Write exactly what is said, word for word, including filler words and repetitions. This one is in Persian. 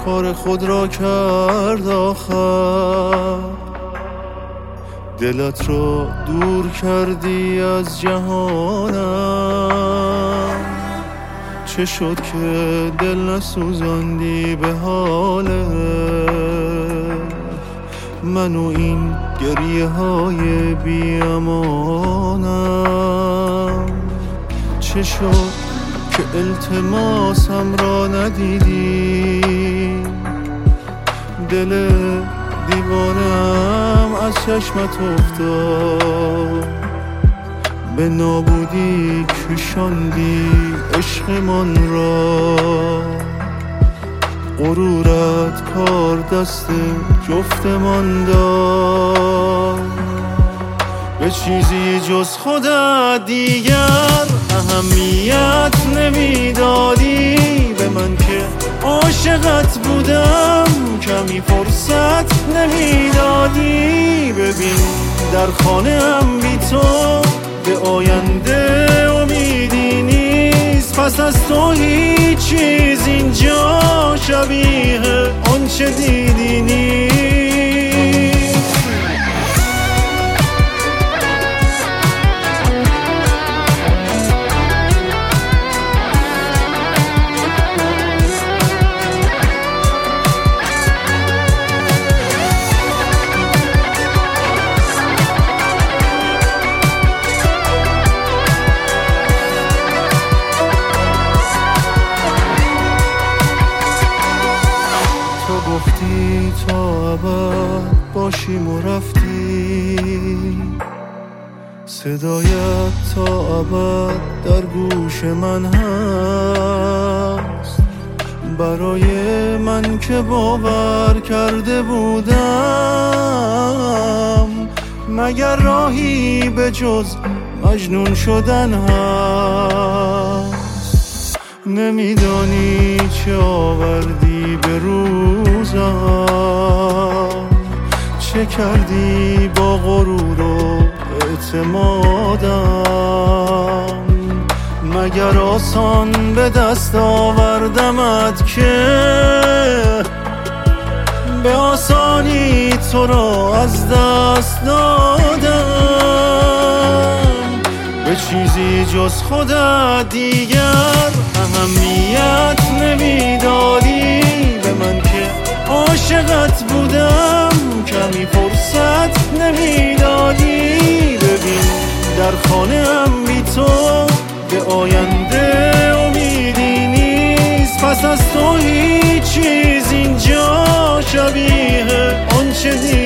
خار خود را کرد آخر، دلت را دور کردی از جهانم. چه شد که دل نسوزاندی به حال من و این گریه های بی امانم؟ چه شد که التماسم را ندیدی؟ دل دیوانم از چشمت افتاد، به نابودی کشاندی عشقمان را. غرورت کار دست جفتمان داد، به چیزی جز خودت دیگر اهمیت نمیدادی. به من که عاشقت بودم کمی فرصت نمیدادی. ببین در خانه هم بی تو به آینده امیدی نیست. پس از تو هیچ چیز اینجا شبیه آنچه دیدی نیست. گفتی تا ابد باشیم و رفتی، صدایت تا ابد در گوش من هست. برای من که باور کرده بودم مگر راهی به جز مجنون شدن هست؟ نمیدانی چه آوردی به روزم، چه کردی با غرور و اعتمادم. مگر آسان به دست آوردمت که به آسانی تو را از دست دادم؟ به چیزی جز خودت دیگر اهمیت نمیدادی. به من که عاشقت بودم کمی فرصت نمیدادی. ببین در خانه هم بی تو به آینده امیدی نیست. پس از تو هیچ چیز اینجا شبیه آنچه دیدی